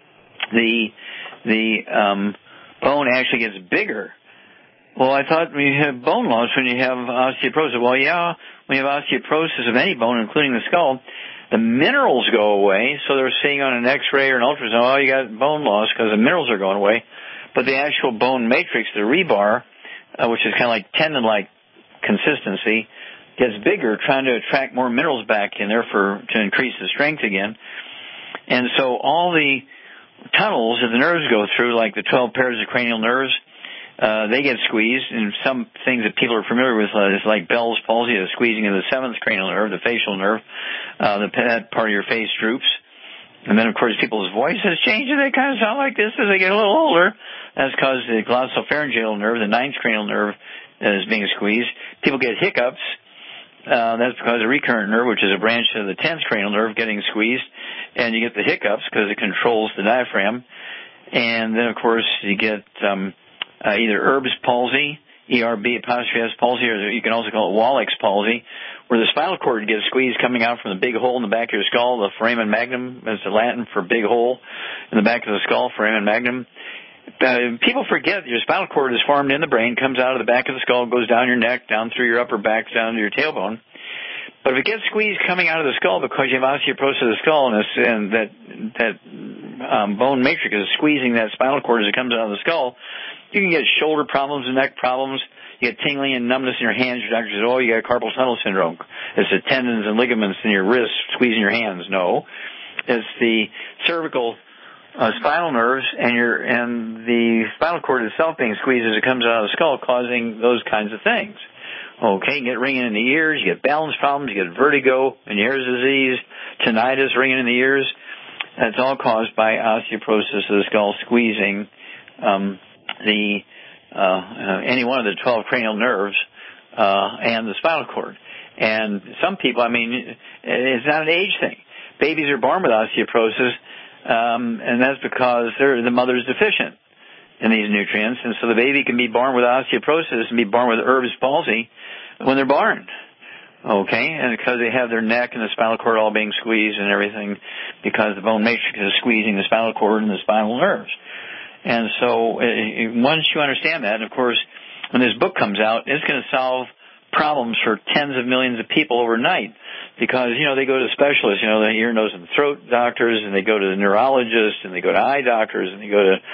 the bone actually gets bigger. Well, I thought you have bone loss when you have osteoporosis. Well, yeah, when you have osteoporosis of any bone, including the skull, the minerals go away, so they're seeing on an X-ray or an ultrasound, oh, you got bone loss because the minerals are going away. But the actual bone matrix, the rebar, which is kind of like tendon-like consistency, gets bigger, trying to attract more minerals back in there to increase the strength again. And so all the tunnels that the nerves go through, like the 12 pairs of cranial nerves, they get squeezed. And some things that people are familiar with is like Bell's palsy, the squeezing of the 7th cranial nerve, the facial nerve. That part of your face droops. And then, of course, people's voices change, and they kind of sound like this as they get a little older. That's because the glossopharyngeal nerve, the 9th cranial nerve, is being squeezed. People get hiccups. That's because the recurrent nerve, which is a branch of the 10th cranial nerve, getting squeezed, and you get the hiccups because it controls the diaphragm. And then, of course, you get either Erb's palsy, ERB''S palsy, or you can also call it Wallach's palsy, where the spinal cord gets squeezed coming out from the big hole in the back of your skull. The foramen magnum is the Latin for big hole in the back of the skull, foramen magnum. People forget that your spinal cord is formed in the brain, comes out of the back of the skull, goes down your neck, down through your upper back, down to your tailbone. But if it gets squeezed coming out of the skull because you have osteoporosis of the skull and that bone matrix is squeezing that spinal cord as it comes out of the skull, you can get shoulder problems and neck problems. You get tingling and numbness in your hands. Your doctor says, oh, you got carpal tunnel syndrome. It's the tendons and ligaments in your wrists squeezing your hands. No. It's the cervical spinal nerves and the spinal cord itself being squeezed as it comes out of the skull, causing those kinds of things. Okay, you get ringing in the ears, you get balance problems, you get vertigo, Meniere's disease, tinnitus, ringing in the ears. That's all caused by osteoporosis of the skull squeezing any one of the 12 cranial nerves and the spinal cord. And some people, it's not an age thing. Babies are born with osteoporosis, and that's because the mother's deficient in these nutrients. And so the baby can be born with osteoporosis and be born with Erb's palsy when they're born. Okay, and because they have their neck and the spinal cord all being squeezed and everything, because the bone matrix is squeezing the spinal cord and the spinal nerves. And so once you understand that, and of course, when this book comes out, it's going to solve problems for tens of millions of people overnight, because, they go to specialists, the ear, nose, and throat doctors, and they go to the neurologists, and they go to eye doctors, and they go to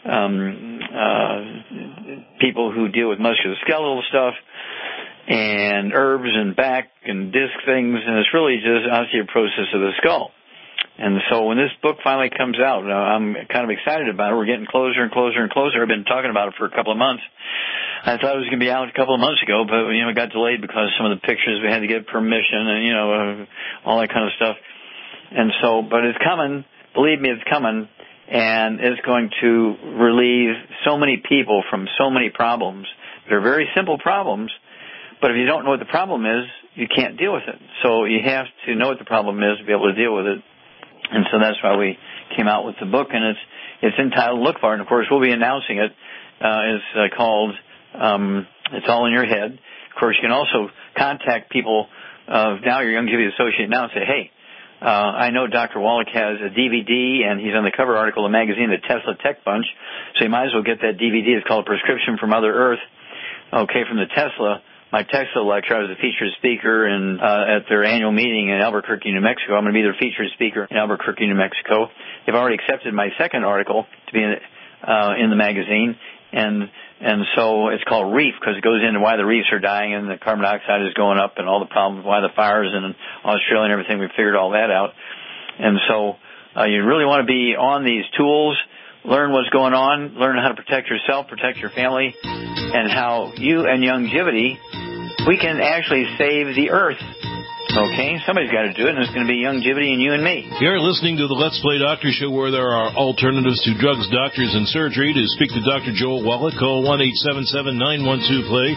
people who deal with musculoskeletal stuff, and herbs and back and disc things, and it's really just osteoporosis of the skull. And so when this book finally comes out, I'm kind of excited about it. We're getting closer and closer and closer. I've been talking about it for a couple of months. I thought it was going to be out a couple of months ago, but, it got delayed because some of the pictures, we had to get permission and, all that kind of stuff. And so, but it's coming. Believe me, it's coming. And it's going to relieve so many people from so many problems. They're very simple problems, but if you don't know what the problem is, you can't deal with it. So you have to know what the problem is to be able to deal with it. And so that's why we came out with the book, and it's entitled Look For It. And of course, we'll be announcing it. It's called It's All in Your Head. Of course, you can also contact people. Now your Youngevity Associate now and say, hey, I know Dr. Wallach has a DVD, and he's on the cover article of the magazine, the Tesla Tech Bunch. So you might as well get that DVD. It's called Prescription for Mother Earth. Okay, from the Tesla. My Tesla lecture, I was a featured speaker at their annual meeting in Albuquerque, New Mexico. I'm going to be their featured speaker in Albuquerque, New Mexico. They've already accepted my second article to be in the magazine, and so it's called Reef, because it goes into why the reefs are dying and the carbon dioxide is going up and all the problems, why the fires in Australia and everything. We figured all that out. And so you really want to be on these tools, learn what's going on, learn how to protect yourself, protect your family, and how you and Youngevity we can actually save the earth. Okay, somebody's got to do it, and it's going to be Youngevity and you and me. You're listening to the Let's Play Doctor Show, where there are alternatives to drugs, doctors, and surgery. To speak to Dr. Joel Wallach, call 1-877-912-PLAY,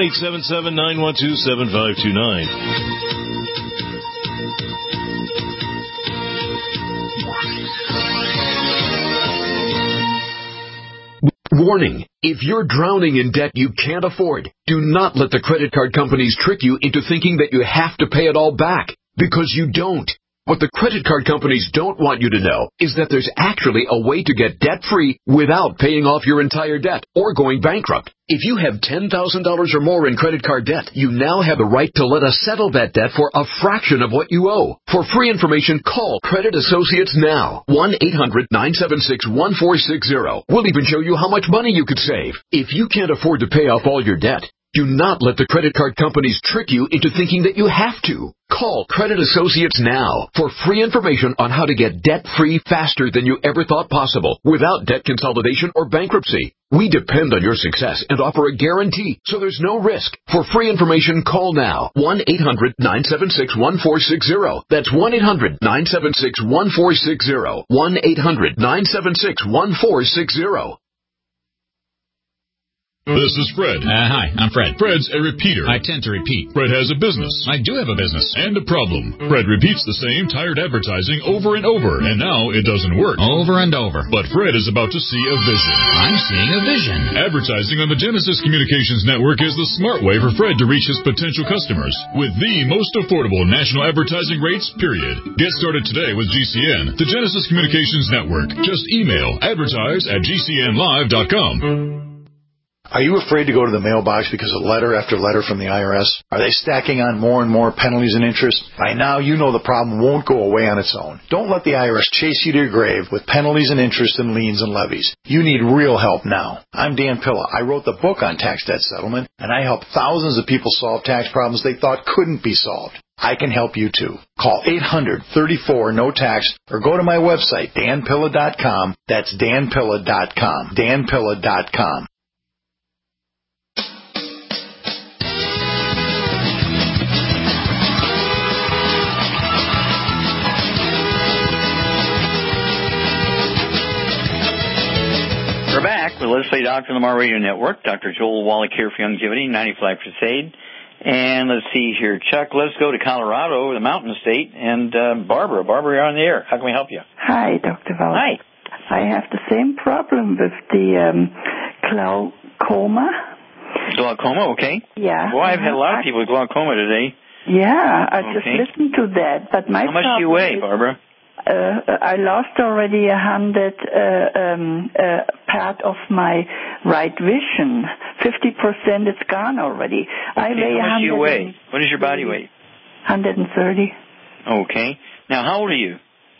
1-877-912-7529. Warning. If you're drowning in debt you can't afford, do not let the credit card companies trick you into thinking that you have to pay it all back, because you don't. What the credit card companies don't want you to know is that there's actually a way to get debt-free without paying off your entire debt or going bankrupt. If you have $10,000 or more in credit card debt, you now have the right to let us settle that debt for a fraction of what you owe. For free information, call Credit Associates now. 1-800-976-1460. We'll even show you how much money you could save. If you can't afford to pay off all your debt, do not let the credit card companies trick you into thinking that you have to. Call Credit Associates now for free information on how to get debt-free faster than you ever thought possible without debt consolidation or bankruptcy. We depend on your success and offer a guarantee, so there's no risk. For free information, call now. 1-800-976-1460. That's 1-800-976-1460. 1-800-976-1460. This is Fred. Hi, I'm Fred. Fred's a repeater. I tend to repeat. Fred has a business. I do have a business. And a problem. Fred repeats the same tired advertising over and over, and now it doesn't work. Over and over. But Fred is about to see a vision. I'm seeing a vision. Advertising on the Genesis Communications Network is the smart way for Fred to reach his potential customers with the most affordable national advertising rates, period. Get started today with GCN, the Genesis Communications Network. Just email advertise@gcnlive.com. Are you afraid to go to the mailbox because of letter after letter from the IRS? Are they stacking on more and more penalties and interest? By now, you know the problem won't go away on its own. Don't let the IRS chase you to your grave with penalties and interest and liens and levies. You need real help now. I'm Dan Pilla. I wrote the book on tax debt settlement, and I help thousands of people solve tax problems they thought couldn't be solved. I can help you too. Call 800-34-NO-TAX or go to my website, danpilla.com. That's danpilla.com. danpilla.com. We're back with Let's Play Doctor on the Lamar Radio Network. Dr. Joel Wallach here for Youngevity, 95 Crusade. And let's see here, Chuck, let's go to Colorado, the mountain state, and Barbara. Barbara, you're on the air. How can we help you? Hi, Dr. Wallach. Hi. I have the same problem with the glaucoma. Glaucoma, okay. Yeah. Boy, I've had a lot of people with glaucoma today. Yeah, I just listened to that. But my How much do you weigh, Barbara? I lost already 100 part of my right vision. 50% it's gone already. Okay, I weigh how much do you weigh? What is your body weight? 130. Okay. Now, how old are you?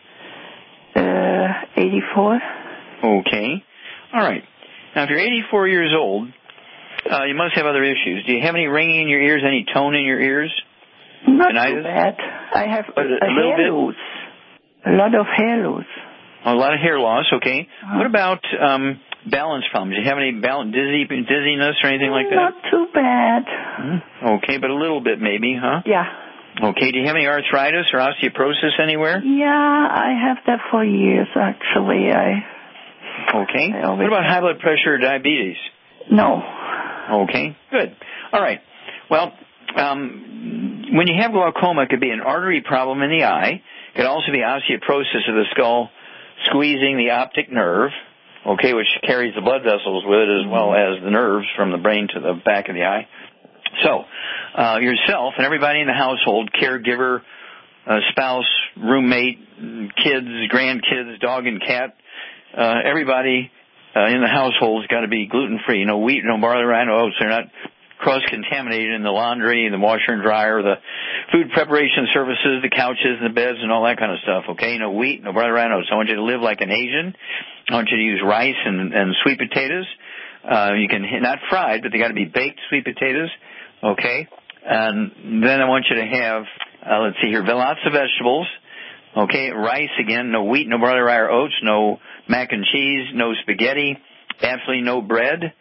84. Okay. All right. Now, if you're 84 years old, you must have other issues. Do you have any ringing in your ears, any tone in your ears? Not too bad. I have a little bit. loss. A lot of hair loss. A lot of hair loss, okay. What about balance problems? Do you have any dizziness or anything like that? Not too bad. Okay, but a little bit maybe, huh? Yeah. Okay, do you have any arthritis or osteoporosis anywhere? Yeah, I have that for years, actually. Okay. What about high blood pressure or diabetes? No. Okay, good. All right. Well, when you have glaucoma, it could be an artery problem in the eye. It could also be osteoporosis of the skull squeezing the optic nerve, okay, which carries the blood vessels with it as well as the nerves from the brain to the back of the eye. So, yourself and everybody in the household, caregiver, spouse, roommate, kids, grandkids, dog and cat, everybody in the household's got to be gluten-free. No wheat, no barley, rye, no oats. They're not cross-contaminated in the laundry, the washer and dryer, the food preparation services, the couches and the beds and all that kind of stuff, okay? No wheat, no barley, rye, no oats. I want you to live like an Asian. I want you to use rice and sweet potatoes. You can, not fried, but they got to be baked sweet potatoes, okay? And then I want you to have, let's see here, lots of vegetables, okay? Rice, again, no wheat, no barley, rye, or oats, no mac and cheese, no spaghetti, absolutely no bread,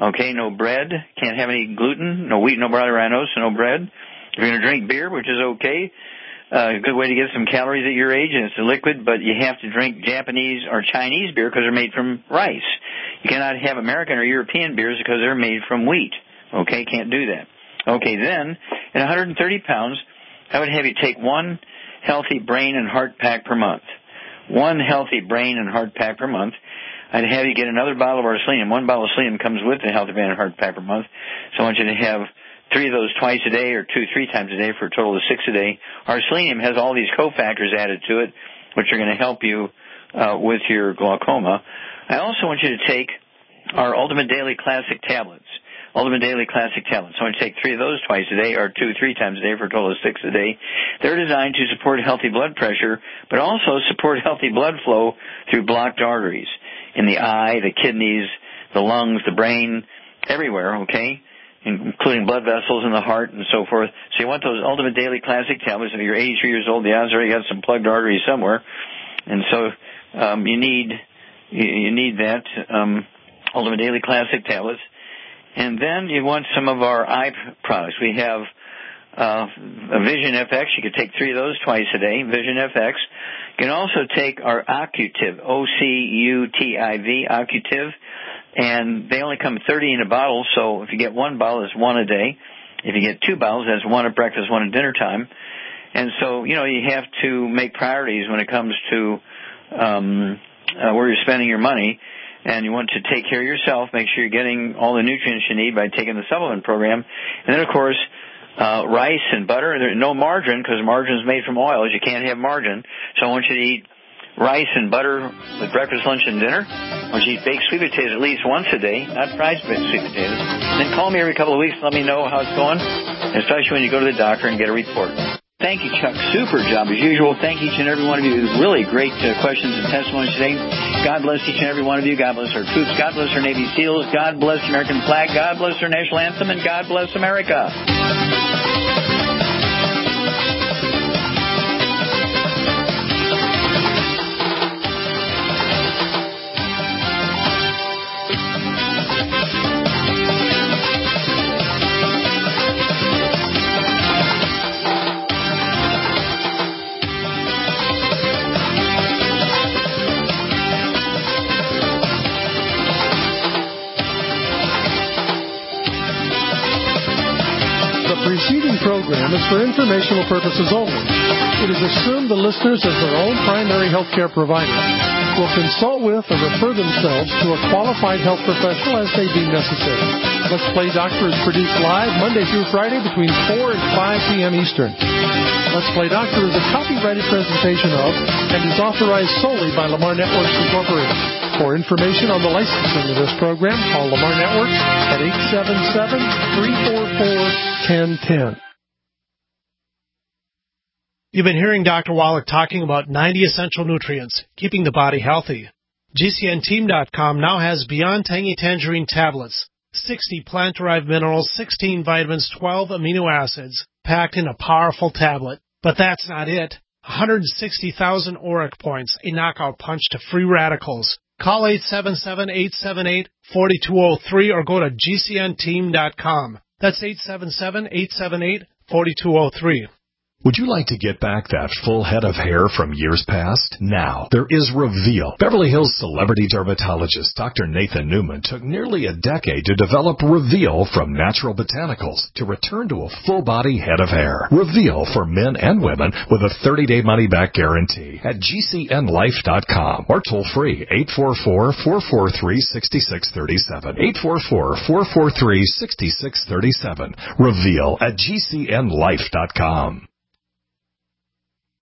Okay, no bread. Can't have any gluten. No wheat, no barley, rye, so no bread. If you're going to drink beer, which is okay, a good way to get some calories at your age, and it's a liquid, but you have to drink Japanese or Chinese beer because they're made from rice. You cannot have American or European beers because they're made from wheat. Okay, can't do that. Okay, then, at 130 pounds, I would have you take one healthy brain and heart pack per month. One healthy brain and heart pack per month. I'd have you get another bottle of our selenium. One bottle of selenium comes with the healthy brain and heart pack per month. So I want you to have 3 of those twice a day or 3 times a day for a total of 6 a day. Our selenium has all these cofactors added to it, which are going to help you with your glaucoma. I also want you to take our Ultimate Daily Classic tablets. Ultimate Daily Classic tablets. So I want you to take 3 of those twice a day or 3 times a day for a total of 6 a day. They're designed to support healthy blood pressure, but also support healthy blood flow through blocked arteries in the eye, the kidneys, the lungs, the brain, everywhere, okay? Including blood vessels in the heart and so forth. So you want those Ultimate Daily Classic tablets. If you're 83 years old, the odds are you got some plugged arteries somewhere. And so you need that Ultimate Daily Classic tablets. And then you want some of our eye products. We have a Vision FX. You could take 3 of those twice a day, Vision FX. You can also take our Ocutiv, O-C-U-T-I-V, Ocutiv. And they only come 30 in a bottle, so if you get 1 bottle, it's 1 a day. If you get 2 bottles, that's 1 at breakfast, 1 at dinner time. And so, you have to make priorities when it comes to where you're spending your money. And you want to take care of yourself, make sure you're getting all the nutrients you need by taking the supplement program. And then, of course, rice and butter. There's no margarine because margarine is made from oils. You can't have margarine. So I want you to eat rice and butter with breakfast, lunch, and dinner. I want you to eat baked sweet potatoes at least once a day, not fried sweet potatoes. And then call me every couple of weeks and let me know how it's going, especially when you go to the doctor and get a report. Thank you, Chuck. Super job as usual. Thank each and every one of you. Really great questions and testimonies today. God bless each and every one of you. God bless our troops. God bless our Navy SEALs. God bless the American flag. God bless our national anthem. And God bless America. Program is for informational purposes only. It is assumed the listeners, as their own primary health care provider, will consult with or refer themselves to a qualified health professional as they deem necessary. Let's Play Doctor is produced live Monday through Friday between 4 and 5 p.m. Eastern. Let's Play Doctor is a copyrighted presentation of and is authorized solely by Lamar Networks Incorporated. For information on the licensing of this program, call Lamar Networks at 877-344-1010. You've been hearing Dr. Wallach talking about 90 essential nutrients, keeping the body healthy. GCNteam.com now has Beyond Tangy Tangerine tablets, 60 plant-derived minerals, 16 vitamins, 12 amino acids, packed in a powerful tablet. But that's not it. 160,000 ORAC points, a knockout punch to free radicals. Call 877-878-4203 or go to GCNteam.com. That's 877-878-4203. Would you like to get back that full head of hair from years past? Now, there is Reveal. Beverly Hills celebrity dermatologist Dr. Nathan Newman took nearly a decade to develop Reveal from natural botanicals to return to a full-body head of hair. Reveal for men and women with a 30-day money-back guarantee at GCNlife.com or toll-free 844-443-6637. 844-443-6637. Reveal at GCNlife.com.